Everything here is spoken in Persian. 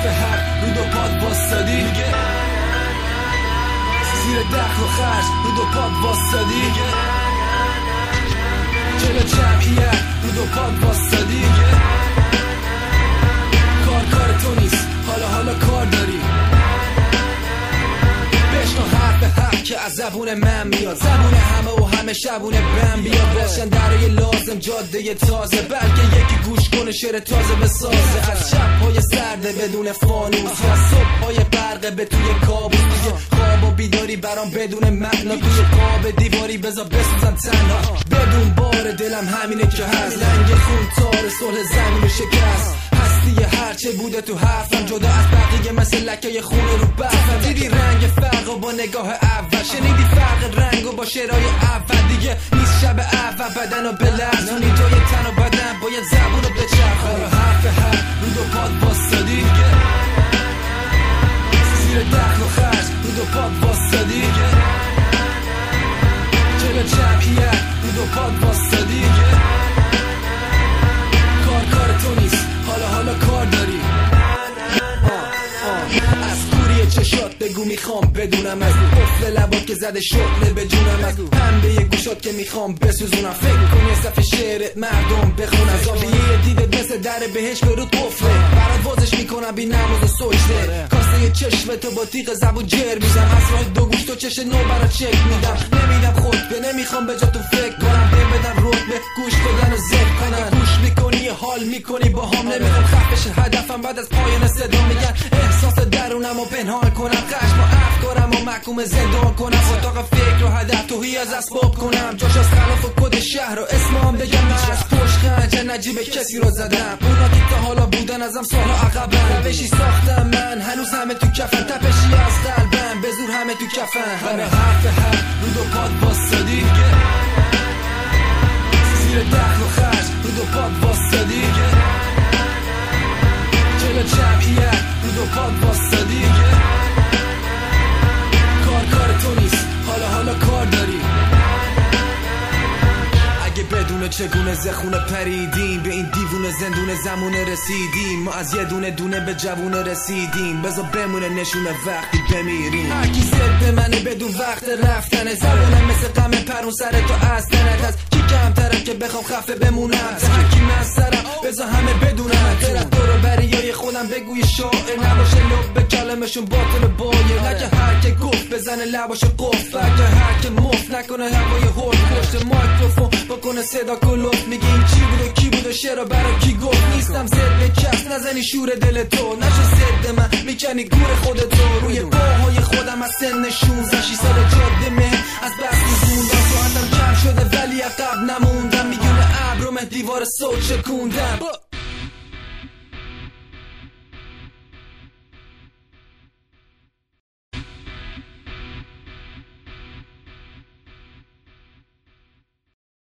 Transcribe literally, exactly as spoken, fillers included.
حرف حق رو دو پاد واسدی زیر دخل و خرج رو دو پاد واسدی جلو جمعیت رو دو پاد واسدی کار کار تو نیست حالا حالا کار داری بشنو حرف حق که از زبون من میاد زبون همه و همه شبون بم بیاد باشن درای لازم جاده تازه بلکه یکی گوش کنه شعر تازه بسازه از شب‌های سرده بدون فانوس و صبح‌های برقه به توی کابوس دیگه خواب و بیداری برام بدون معنا توی قاب دیواری بذار بسوزم تنها بدون بار دلم همینه که هست لنگ خون تار صلح زمین و شکست هستی هرچه بوده تو حرفم جدا از بقیه مثل لکه خون رو برفم دیدی رنگ فرق با نگاه اول شنیدی فرق رنگ و با شعرهای اول دیگه نیست شب اول بدن و بلرزونی جای تن و بدن باید زبون رو بچرخونی حرف هر رو دو پاد واسدی زیر دخل و خرج رو دو پاد واسدی جلو جمعیت رو دو پاد واسدی کار کار تو نیست حالا حالا کار داری از دوری چشات بگو میخوام بدونم از قفل لبات که زده شغله به جونم از پنبه گوشات که میخوام بسوزونم فکر کن یه صفحه شعر مردم بخونم زاویه دیده مثل در بهش برود قفله برات وازش میکنم بی نماز و سجده کاسه چشم تو با تیغ زبون جر میزم از راه دو گوش تو چش نو برات چک میدم نمیدم خطبه نمیخوام به جا تو فکر کنم بهم بدن رتبه گوش بدن و ذکر کنن گوش میکنی حال میکنی با هم نمیخوام خفش هدفم بعد از پایان صدا میگن احساس درونم و پنهان کنم خشم و افکارم و محکوم زندان کنم اتاق فکر و هدف توهی از اسباب کنم جاش از خلاف کد شهر و اسمم بگم من از پشت خنجر نجیب کسی رو زدم اونا که تا حالا بودن ازم سالا عقبن روشی ساختم من هنوز همه تو کفن تپشی از قلبم به زور همه تو کفن همه حرف هر رو دو پاد واسدی زیر دخل و خرج رو دو پاد واسدی جلو جمعیت رو دو پاد واسدی کار کار تو نیست حالا حالا کار داری اگه بدون چگونه زخونه پریدیم به این دیوونه زندون زمونه رسیدیم ما از یه دونه دونه به جوونه رسیدیم بذار بمونه نشونه وقتی بمیریم هرکی زد به منه بدون وقت رفتنه زبونم مثل غم پرون سر تو از تنت از کی کمترم که بخوام خفه بمونم تا هرکی من سرم بذار همه بدونم ترد برو بریای خودم بگوی شاعر نباشه لب به کلمشون باطل بایر نگه هر که گفت بزنه لباشه قفل اگه هر که مفت نکنه هوای هرد پشت مایکروفون بکنه صدا کلوف میگه این چی بود و کی بود و شعرا برا کی گفت نیستم ضد کس نزنی شور دل تو نشو ضد من میکنی گور خودتو روی پاهای خودم از سن شونزده شش سال جاده مه از بس زوندم ساعتم کم شده ولی عقب نموندم میگونه ابرم دیوار صوت شکوندم